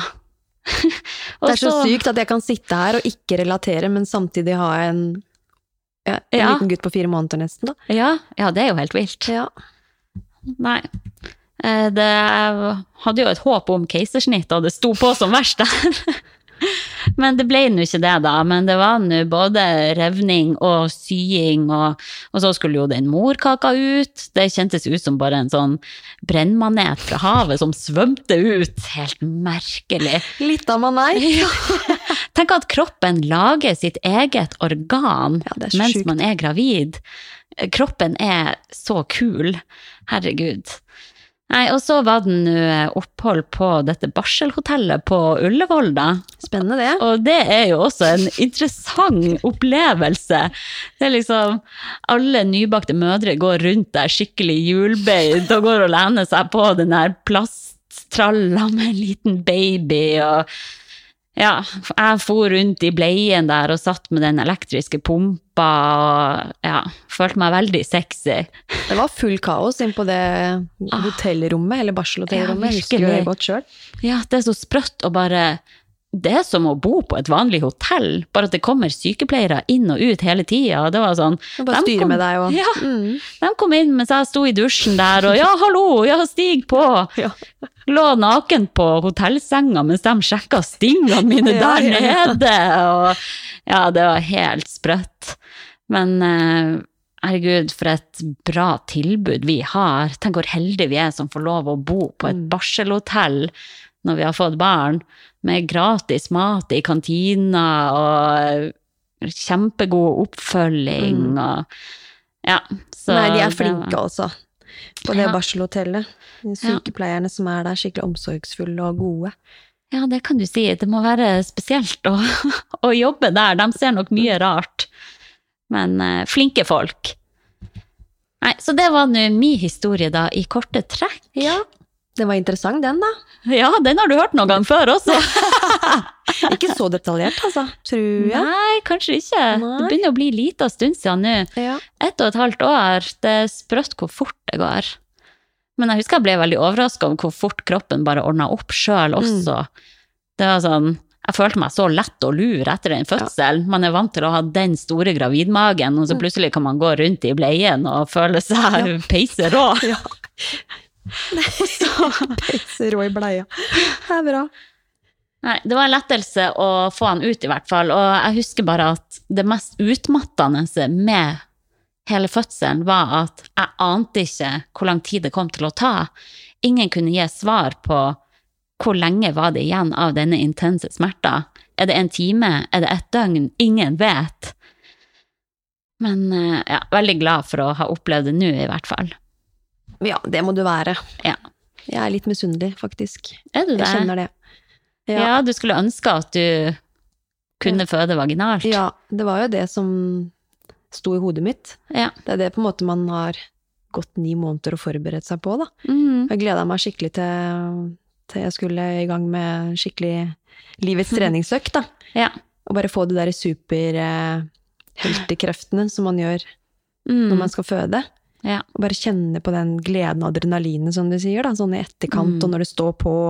Det er så, så sykt at jeg kan sitte her og ikke relatere, men samtidig ha en, ja, en ja. liten gutt på fire måneder nesten da. Ja, ja, det er jo helt vilt. Ja. Nei, det, jeg hadde jo et håp om keisersnitt, og det sto på som verst der. Men det ble nå ikke det da, men det var nå både revning og sying, og, og så skulle jo den morkaka ut. Det kjentes ut som bare en sånn brennmanet fra havet som svømte ut. Helt merkelig. Litt av man er. Ja. Tenk at kroppen lager sitt eget organ ja, mens sykt. Man er gravid. Kroppen er så kul. Herregud. Nei, og så var det nå opphold på dette barselhotellet på Ullevål da. Spennende det. Og det er jo også en interessant opplevelse. Det er liksom, alle nybakte mødre går rundt der skikkelig hjulbeid og går og lener seg på den der plasttralla med en liten baby, og ja, jeg for rundt i bleien der og satt med den elektriske pumpa, og ja, følte meg veldig sexy. Det var full kaos inn på det hotellrommet, eller barselhotellrommet, ja, husker du det godt selv? Ja, det er så sprøtt å bare, det er som å bo på et vanlig hotell, bare at det kommer sykepleiere inn og ut hele tiden, det var sånn. Bare styre kom, med deg og... Ja, mm. de kom inn mens jeg sto i dusjen der, og ja, hallo, ja, stig på. Ja. Lå naken på hotellsenga mens de sjekket stingene mine der ja, ja, ja. nede, og ja, det var helt sprøtt. Men eh, herregud, for et bra tilbud vi har. Tenk hvor heldige vi er som får lov å bo på et barselhotell når vi har fått barn, med gratis mat i kantina, og kjempegod oppfølging, mm. og ja. Så Nei, de er flinke var... altså, på det ja. barselhotellet. Sykepleierne ja. Som er der, skikkelig omsorgsfulle og gode. Ja, det kan du si. Det må være spesielt å, å jobbe der. De ser nok mye rart. Men uh, flinke folk. Nei, så det var nå min historie da, i korte trekk. Ja, det var interessant den da. Ja, den har du hørt noen gang før også. Ikke så detaljert, altså, tror jeg. Nei, kanskje ikke. Nei. Det begynner å bli lite stund siden nå. Ja. Ett og et halvt år, det er sprøtt hvor fort det går. Men jeg husker jeg ble veldig overrasket om hvor fort kroppen bare ordnet opp selv også. Mm. Det var sånn, jeg følte meg så lett å lure etter en fødsel. Ja. Man er vant til å ha den store gravidmagen, og så plutselig kan man gå rundt i bleien og føle seg ja. Peiser rå. Ja. Peiser rå i bleia. Det er bra. Nei, det var en lettelse å få han ut i hvert fall, og jeg husker bare at det mest utmattende med hele fødselen var at jeg ante ikke hvor lang tid det kom til å ta. Ingen kunne gi svar på hvor lenge var det igjen av denne intense smerta. Er det en time? Er det et døgn? Ingen vet. Men ja, veldig glad for å ha opplevd det nå i hvert fall. Ja, det må du være. Ja. Jeg er litt misunnelig, faktisk. Er du det? Jeg kjenner det. Ja. ja, du skulle ønske at du kunne ja. Føde vaginalt. Ja, det var jo det som sto i hodet mitt. Ja. Det er det på en måte man har gått ni måneder og forberedt seg på, da. Mm. Jeg gledet meg skikkelig til, til jeg skulle i gang med skikkelig livets treningsøkt, da. Ja. Og bare få det der super eh, heltekreftene som man gjør mm. når man skal føde. Ja. Og bare kjenne på den gleden og adrenalinet, som du sier, da. Sånn i etterkant, mm. og når det står på.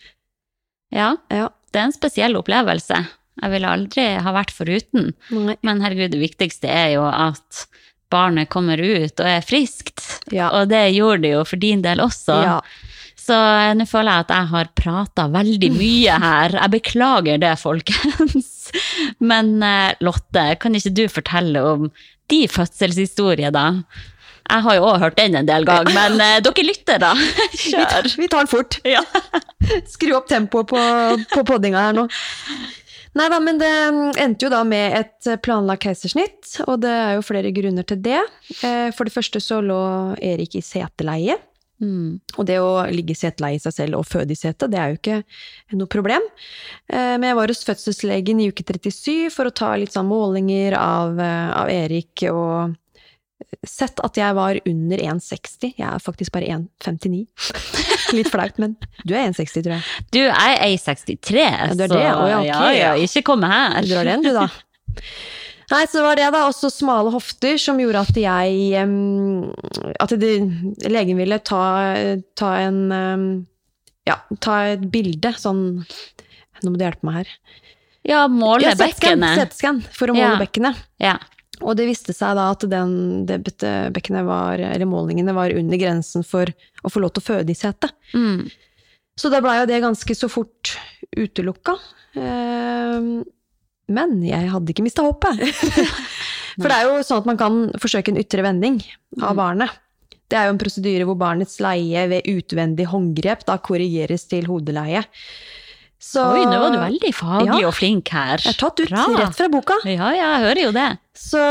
Ja, ja. Det er en spesiell opplevelse. Jeg ville aldri ha vært foruten. Nei. Men herregud, det viktigste er jo at barnet kommer ut og er friskt. Ja. Og det gjorde det jo for din del også. Ja. Så nå føler jeg at jeg har pratet veldig mye her. Jeg beklager det, folkens. Men Lotte, kan ikke du fortelle om de fødselshistorier da? Jeg har jo også hørt den en del gang, men uh, dere lytter da. Kjør. Vi tar den fort. Ja. Skru opp tempoet på, på poddinga her nå. Nei da, men det endte jo da med et planlagt keisersnitt, og det er jo flere grunner til det. For det første så lå Erik i seteleie, mm. og det å ligge i seteleie i seg selv og føde i sete, det er jo ikke noe problem. Men jeg var hos fødselslegen i uke trettisju for å ta litt sånn målinger av, av Erik, og sett at jeg var under en seksti. Jeg er faktisk bare en femtini. Litt flaut, men du er en seksti, tror jeg. Du er en sekstitre, ja, du er det. Så oh, ja, okay. ja, ja, ikke komme her. Du drar den, du da. Nei, så var det da også smale hofter som gjorde at jeg, um, at det, legen ville ta, ta en, um, ja, ta et bilde, sånn, nå må du hjelpe meg her. Ja, måle ja, bekkenet. Z-scan, for å måle ja. bekkenet. Ja. Og det viste seg da at den, det bekkenet var, eller målingene var under grensen for å få lov til å føde i sete. Mm. Så da ble jo det ganske så fort utelukka. Eh, men jeg hadde ikke mistet håpet. For det er jo sånn at man kan forsøke en ytre vending av barnet. Det er jo en prosedyre hvor barnets leie ved utvendig håndgrep da korrigeres til hodeleie. Så, oi, nå var du veldig faglig ja, og flink her. Jeg har tatt ut Bra. Rett fra boka. Ja, ja, jeg hører jo det. Så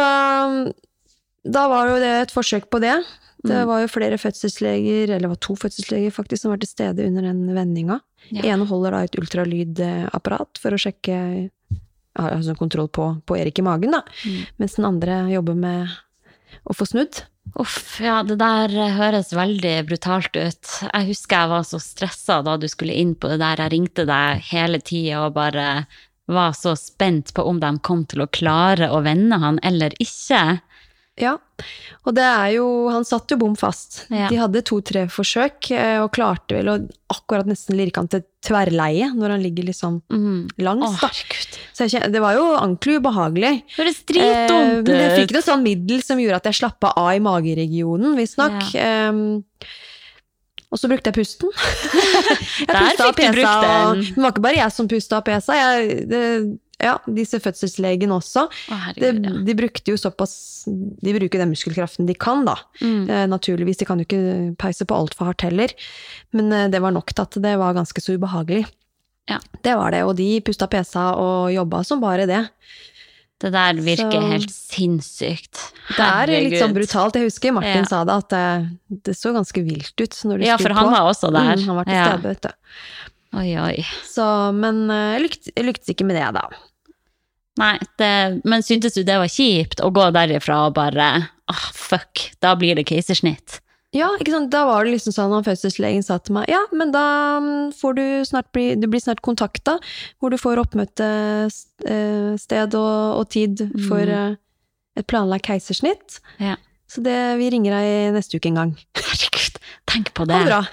da var jo det et forsøk på det. Det var jo flere fødselsleger, eller det var to fødselsleger faktisk, som var til stede under den vendinga. Ja. En holder da et ultralydapparat for å sjekke, altså kontroll på, på Erik i magen da. Mm. Mens den andre jobber med å få snudd. Uff, ja, det der høres veldig brutalt ut. Jeg husker jeg var så stresset da du skulle inn på det der. Jeg ringte deg hele tiden og bare var så spent på om de kom til å klare å vende han eller ikke. Ja, og det er jo, han satt jo bom fast. Ja. De hadde to-tre forsøk, og klarte vel å akkurat nesten lirke han til tverrleie, når han ligger liksom mm. langs da. Åh, så jeg, det var jo ordentlig ubehagelig. Det er stritdumt. Eh, men jeg fikk noe sånn middel som gjorde at jeg slappet av i mageregionen, visst nok. Ja. Um, og så brukte jeg pusten. jeg Der fikk du brukt den. Det var ikke bare jeg som pustet av pesa, jeg... Det, ja, disse fødselslegen også. Å, herregud, de, ja. de brukte jo såpass, de bruker den muskelkraften de kan da. Mm. Eh, naturligvis, de kan jo ikke peise på alt for hardt heller. Men eh, det var nok til at det var ganske så ubehagelig. Ja. Det var det, og de pustet pesa og jobbet som bare det. Det der virker Så- helt sinnssykt. Det er litt sånn Herregud. brutalt. Jeg husker Martin Ja. sa det, at det, det så ganske vilt ut når du Ja, sto for han på. var også der. Mm, han var til Ja. stede, vet du. Oi, oi. Så, men eh, jeg lyktes, jeg lyktes ikke med det da. Nei, det, men syntes du det var kjipt å gå derifra og bare, ah, fuck, da blir det keisersnitt. Ja, ikke sant? Da var det liksom sånn, han fødselslegen sa til meg, ja, men da mm, får du snart bli, du blir snart kontakta, hvor du får oppmøte eh, sted og, og tid for eh, et planlagt keisersnitt. Ja. Så det, vi ringer deg neste uke en gang. Herregud, tenk på Ha det det. bra.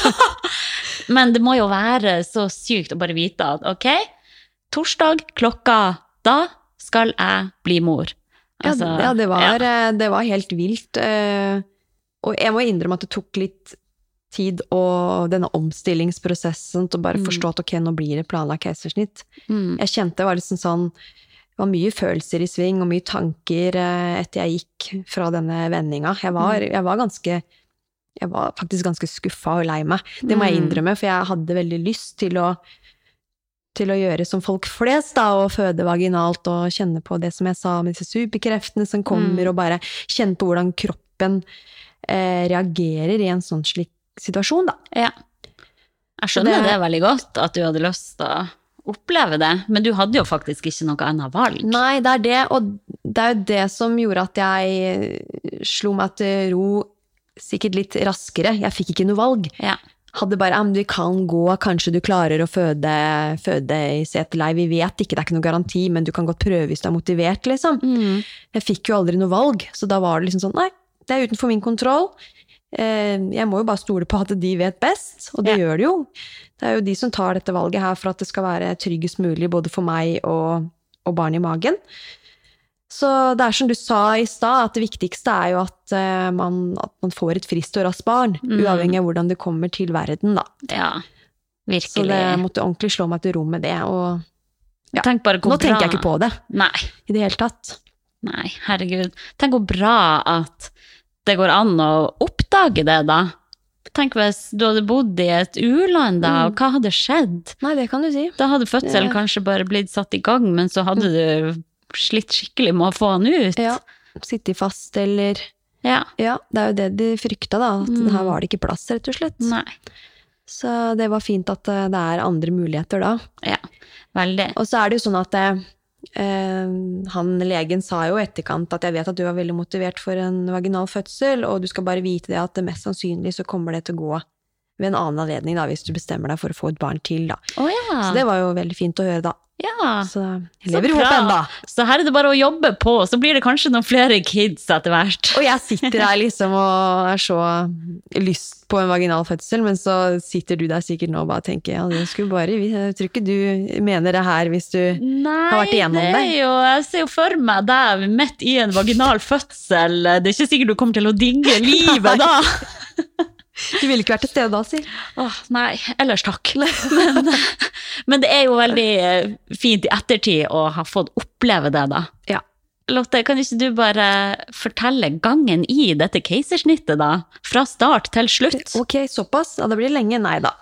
Men det må jo være så sykt å bare vite at, ok, torsdag klokka, da skal jeg bli mor. Altså, ja, ja, det var, ja. eh, det var helt vilt. eh, Og jeg må innrømme at det tok litt tid og denne omstillingsprosessen til å bare Mm. forstå at ok, nå blir det planlagt keisersnitt. Mm. Jeg kjente det var liksom sånn, det var mye følelser i sving og mye tanker eh, etter jeg gikk fra denne vendinga. Jeg var, Mm. jeg var ganske, jeg var faktisk ganske skuffa og lei meg. Det må jeg Mm. innrømme, for jeg hadde veldig lyst til å til å gjøre som folk flest da, og føde vaginalt og kjenne på det som jeg sa med disse superkreftene som kommer, Mm. og bare kjenne på hvordan kroppen eh, reagerer i en sånn slik situasjon da. Ja. Jeg skjønner det, Det- veldig godt, at du hadde lyst til å oppleve det, men du hadde jo faktisk ikke noe annet valg. Nei, det er det, og det er jo det som gjorde at jeg slo meg til ro sikkert litt raskere. Jeg fikk ikke noe valg. Ja. Hadde bare, ja, men du kan gå, kanskje du klarer å føde, føde i seteleie, vi vet ikke, det er ikke noe garanti, men du kan godt prøve hvis du er motivert, liksom. Mm. Jeg fikk jo aldri noe valg, så da var det liksom sånn, nei, det er utenfor min kontroll. Eh, Jeg må jo bare stole på at de vet best, og det Ja. gjør det jo. Det er jo de som tar dette valget her for at det skal være tryggest mulig, både for meg og, og barn i magen. Så det er som du sa i stad, at det viktigste er jo at, eh, man, at man får et friskt og raskt barn, Mm. uavhengig av hvordan det kommer til verden, da. Ja, Så virkelig. det måtte ordentlig slå meg til ro med det, og ja. Tenk bare hvor nå tenker bra- jeg ikke på det Nei, i det hele tatt. nei, herregud. Tenk hvor bra at det går an å oppdage det da. Tenk hvis du hadde bodd i et u-land da, og hva hadde skjedd? Nei, det kan du si. Da hadde fødselen Det- kanskje bare blitt satt i gang, men så hadde du slitt skikkelig med å få den ut. Ja, sitte fast, eller... Ja. Ja, det er jo det de frykta da, at Mm. her var det ikke plass, rett og slett. Nei. Så det var fint at eh, det er andre muligheter da. Ja, veldig. Og så er det jo sånn at eh, eh, han legen sa jo i etterkant at jeg vet at du er veldig motivert for en vaginal fødsel, og du skal bare vite det at det mest sannsynlig så kommer det til å gå ved en annen anledning da, hvis du bestemmer deg for å få et barn til da. Å ja. Så det var jo veldig fint å høre da. ja. Så jeg Så lever i bra. håpet enda. Så her er det bare å jobbe på, så blir det kanskje noen flere kids etter hvert. Og jeg sitter her liksom og er så lyst på en vaginal fødsel, men så sitter du der sikkert nå og bare tenker, ja, det skulle bare, jeg tror ikke du mener det her hvis du Nei, har vært igjennom det er jo, jeg ser jo for meg deg midt i en vaginal fødsel. Det er ikke sikkert du kommer til å digge livet da. Du ville ikke vært til stede da, si. Åh, nei, ellers takk. Men, men det er jo veldig eh, fint i ettertid å ha fått oppleve det da. Ja. Lotte, kan ikke du bare fortelle gangen i dette keisersnittet da? Fra start til slutt. Ok, såpass. Ja, det blir lenge. Nei da.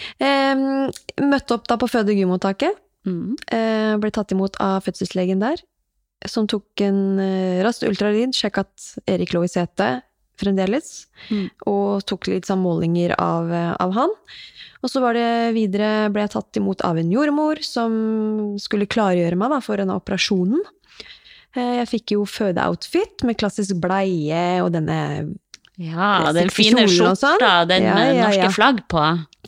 Um, møtte opp da på fødegumottaket. Mm. Uh, ble tatt imot av fødselslegen der, som tok en uh, raskt ultralyd, sjekket at Erik lå i setet fremdeles, Mm. og tok litt sånn målinger av, uh, av han. Og så var det videre, ble jeg tatt imot av en jordmor, som skulle klargjøre meg da, for denne operasjonen. Uh, jeg fikk jo fødeoutfit med klassisk bleie og denne Ja, den sexy fine kjolen og sånn. skjorta, den Ja, med ja, norske ja. flagg på.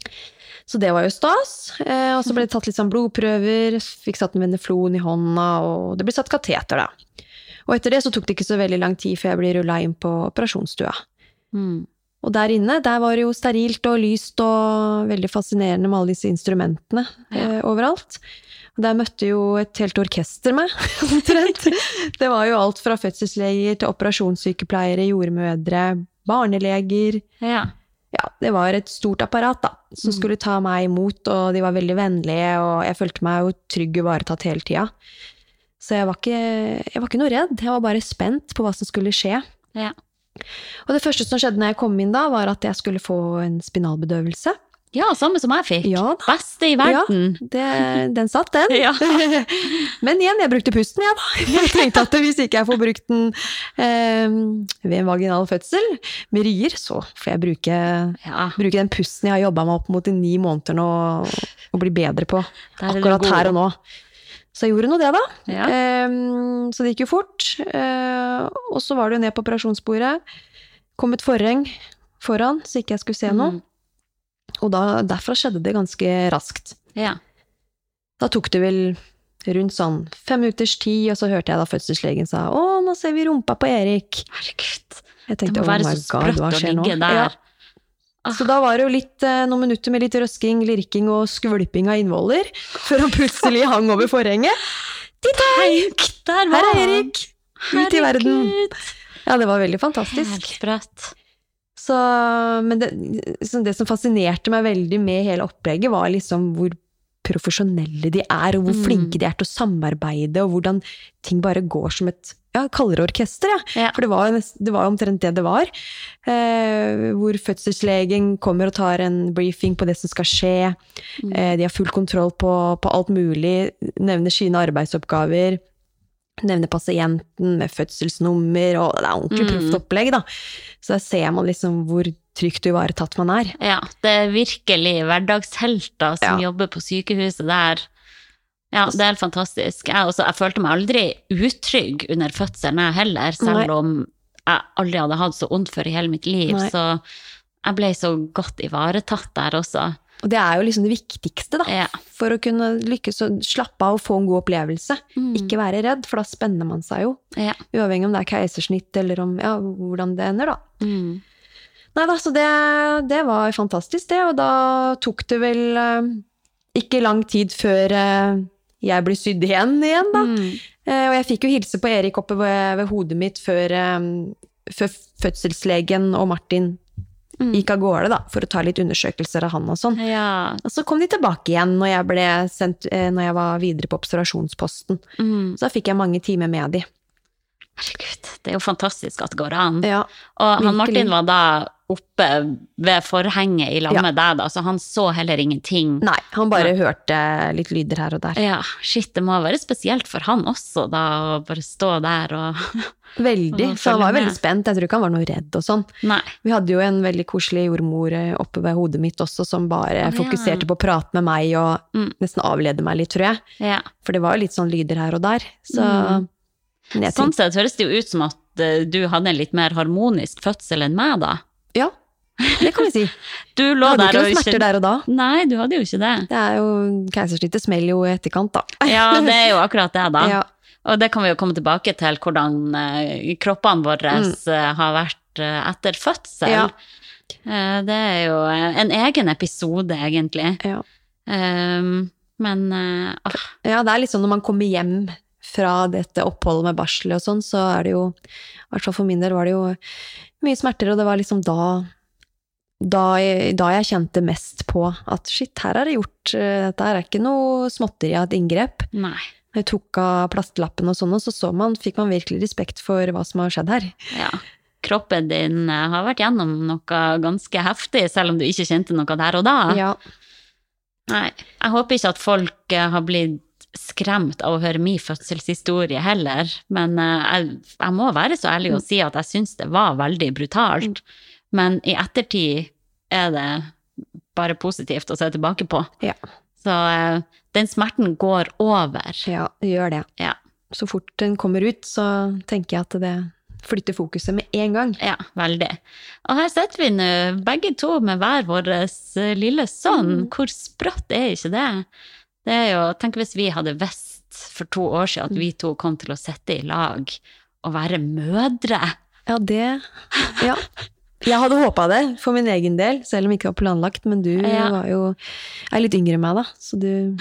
Så det var jo stas. Eh, og så ble det tatt litt sånn blodprøver, fikk satt en veneflon i hånda, og det ble satt kateter da. Og etter det så tok det ikke så veldig lang tid før jeg ble rullet inn på operasjonsstua. Mm. Og der inne, der var det jo sterilt og lyst og veldig fascinerende med alle disse instrumentene eh, overalt. Og der møtte jo et helt orkester med, omtrent. Det var jo alt fra fødselsleger til operasjonssykepleiere, jordmødre, barneleger. Ja. Ja, det var et stort apparat da, som skulle ta meg imot, og de var veldig vennlige, og jeg følte meg jo trygg og ivaretatt hele tida. Så jeg var, ikke, jeg var ikke noe redd, jeg var bare spent på hva som skulle skje. Ja. Og det første som skjedde når jeg kom inn da, var at jeg skulle få en spinalbedøvelse. Ja, samme som jeg fikk. Ja da. Beste i verden. Ja, det, den satt den. Ja. Men igjen, jeg brukte pusten, jeg da. Jeg tenkte at hvis ikke jeg får brukt den eh, ved en vaginal fødsel med rier, så får jeg bruke, Ja. bruke den pusten jeg har jobbet meg opp mot i ni måneder nå, og bli bedre på Der er du akkurat god. her og nå. Så jeg gjorde nå det da. Ja. Eh, så det gikk jo fort. Eh, og så var det jo ned på operasjonsbordet. Kom et forheng foran, så ikke jeg skulle se noe. Mm. Og da, derfra skjedde det ganske raskt. Ja. Da tok det vel rundt sånn fem minutters tid, og så hørte jeg da fødselslegen sa, å, nå ser vi rumpa på Erik. Herregud. Jeg Det tenkte, må oh være my så god, sprøtt hva å skjer nå? ligge der. Ja. Så da var det jo litt, eh, noen minutter med litt røsking, lirking og skvulping av innvoller, før han plutselig hang over forhenget. Tenk, der Her var er han. Erik, ut i verden. Herregud. Ja, det var veldig fantastisk. Helt sprøtt. Så, men det, så det som fascinerte meg veldig med hele opplegget var liksom hvor profesjonelle de er, og hvor Mm. flinke de er til å samarbeide, og hvordan ting bare går som et, ja, kaller orkester, ja. Ja. For det var, jo nest- det var jo omtrent det det var. Eh, hvor fødselslegen kommer og tar en briefing på det som skal skje. Mm. Eh, de har full kontroll på, på alt mulig, nevner sine arbeidsoppgaver, nevner pasienten med fødselsnummer, og det er ordentlig Mm. proft opplegg, da. Så der ser man liksom hvor trygt og ivaretatt man er. Ja, det er virkelig hverdagshelter som Ja. jobber på sykehuset der. Ja, det er helt fantastisk. Jeg, også, jeg følte meg aldri utrygg under fødselen jeg heller, selv Nei. om jeg aldri hadde hatt så ondt for i hele mitt liv. Nei. Så jeg ble så godt ivaretatt der også. Og det er jo liksom det viktigste, da. Ja. For å kunne lykkes å slappe av og få en god opplevelse. Mm. Ikke være redd, for da spenner man seg jo. Ja. Uavhengig om det er keisersnitt, eller om, ja, hvordan det ender, da. Mm. Nei da, så det, det var fantastisk det, og da tok det vel eh, ikke lang tid før eh, jeg ble sydd igjen igjen, da. Mm. Eh, og jeg fikk jo hilse på Erik oppe ved, ved hodet mitt før, eh, før fødselslegen og Martin Mm. gikk av gårde, da, for å ta litt undersøkelser av han og sånn. Ja. Og så kom de tilbake igjen når jeg, ble sendt, eh, når jeg var videre på observasjonsposten. Mm. Så da fikk jeg mange timer med de. Herregud, det er jo fantastisk at det går an. Ja, Og han virkelig. Martin var da oppe ved forhenget i lag Ja. med deg da, så han så heller ingenting. nei, han bare hørte litt lyder her og der. Ja, shit, det må være spesielt for han også da, å bare stå der og... Veldig, Og så han følge var med. veldig spent. Jeg tror ikke han var noe redd og sånn. Nei. Vi hadde jo en veldig koselig jordmor eh, oppe ved hodet mitt også, som bare Å, ja. fokuserte på å prate med meg og Mm. nesten avlede meg litt, tror jeg. Ja. For det var jo litt sånn lyder her og der. Så Mm. men jeg Sånn tenkte, sett høres det jo ut som at eh, du hadde en litt mer harmonisk fødsel enn meg da. ja, det kan vi si. Du Jeg lå hadde der ikke og noen smerter der og da. Nei, du hadde jo ikke det. Det er jo, keisersnittet smeller jo i etterkant, da. Ja, det er jo akkurat det da. Ja. Og det kan vi jo komme tilbake til, hvordan eh, kroppene våre Mm. eh, har vært eh, etter fødsel. Ja. Eh, det er jo eh, en egen episode, egentlig. Ja. Um, men eh, åh, Ja, det er litt sånn når man kommer hjem fra dette oppholdet med barsel og sånn, så er det jo, i hvert fall for min del var det jo mye smerter, og det var liksom da, da jeg, da jeg kjente mest på at shit, her er det gjort, eh, dette her er ikke noe småtteri av et inngrep. nei. Jeg tok av plastlappen og sånn, og så så man, fikk man virkelig respekt for hva som har skjedd her. Ja. Kroppen din eh, har vært gjennom noe ganske heftig, selv om du ikke kjente noe der og da. Ja, Nei, jeg håper ikke at folk eh, har blitt skremt av å høre min fødselshistorie heller, men eh, jeg, jeg må være så ærlig å si at jeg synes det var veldig brutalt. Men i ettertid er det bare positivt å se tilbake på. Ja. Så eh, den smerten går over. ja, det gjør det. Ja, Så fort den kommer ut, så tenker jeg at det flytter fokuset med en gang. ja, veldig. Og her sitter vi nå, begge to med hver vår eh, lille sønn. Hvor sprøtt er ikke det? Det er jo, tenk hvis vi hadde visst for to år siden at vi to kom til å sitte i lag og være mødre. Ja, det, ja. Jeg hadde håpet det for min egen del, selv om det ikke var planlagt, men du Ja. var jo, er litt yngre enn meg da, så du,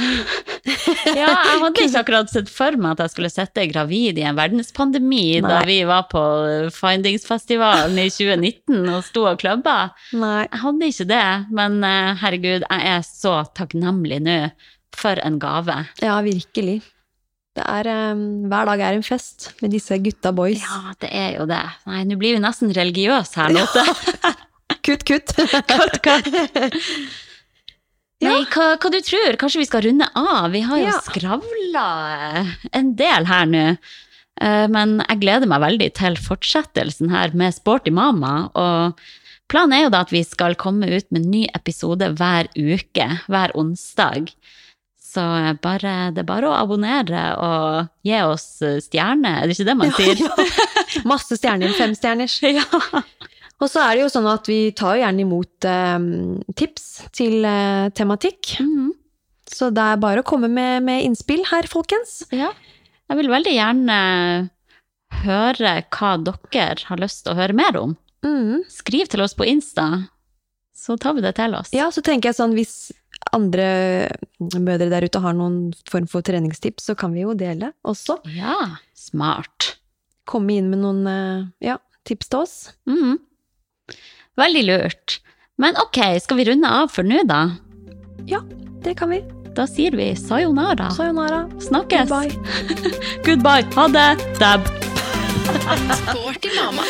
Ja, jeg hadde ikke akkurat sett for meg at jeg skulle sitte gravid i en verdenspandemi da Nei. vi var på Findingsfestivalen i tjue nitten og sto og klubba. nei, Jeg hadde ikke det, men eh, herregud, jeg er så takknemlig nå for en gave. ja, virkelig. Det er, um, hver dag er en fest med disse gutta boys. Ja, det er jo det. Nei, nå blir vi nesten religiøse her, Lotte. Kutt, kutt. Kutt, kutt. Nei, hva, hva du tror? Kanskje vi skal runde av? Vi har jo Ja. skravlet en del her nå. Eh, Men jeg gleder meg veldig til fortsettelsen her med Sporty Mama. Og planen er jo da at vi skal komme ut med en ny episode hver uke, hver onsdag. Så bare, det er bare å abonnere og gi oss stjerne. Er det ikke det man sier? Masse stjerner, fem stjerners. Ja. Og så er det jo sånn at vi tar jo gjerne imot eh, tips til eh, tematikk. Mhm. Så det er bare å komme med, med innspill her, folkens. Ja. Jeg vil veldig gjerne høre hva dere har lyst til å høre mer om. Mhm. Skriv til oss på Insta, så tar vi det til oss. Ja, så tenker jeg sånn, hvis andre mødre der ute har noen form for treningstips, så kan vi jo dele også. Ja, smart. Komme inn med noen eh, ja, tips til oss. Mhm. Veldig lurt. Men ok, skal vi runde av for nå da? Ja, det kan vi. Da sier vi sayonara. Sayonara. Snakkes. Goodbye. Goodbye. Ha det. Dab. Sporty mamma.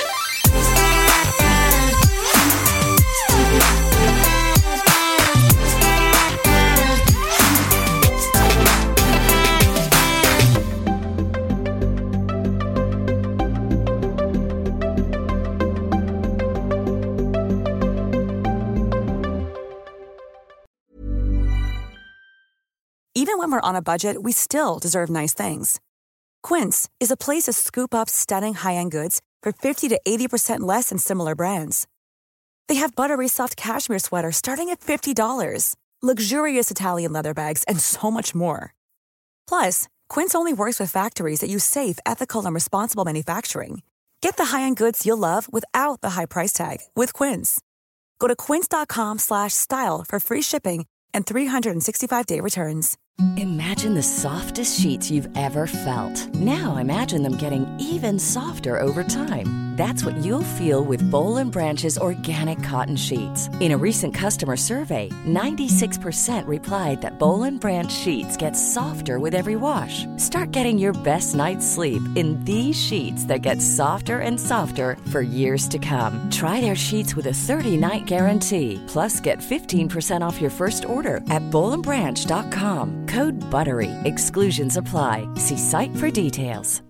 Even when we're on a budget, we still deserve nice things. Quince is a place to scoop up stunning high-end goods for fifty to eighty percent less than similar brands. They have buttery soft cashmere sweaters starting at fifty dollars, luxurious Italian leather bags, and so much more. Plus, Quince only works with factories that use safe, ethical, and responsible manufacturing. Get the high-end goods you'll love without the high price tag with Quince. Go to quince.com slash style for free shipping and three sixty-five day returns. Imagine the softest sheets you've ever felt. Now imagine them getting even softer over time. That's what you'll feel with Boll and Branch's organic cotton sheets. In a recent customer survey, ninety-six percent replied that Boll and Branch sheets get softer with every wash. Start getting your best night's sleep in these sheets that get softer and softer for years to come. Try their sheets with a thirty night guarantee. Plus, get fifteen percent off your first order at boll and branch dot com. Code BUTTERY. Exclusions apply. See site for details.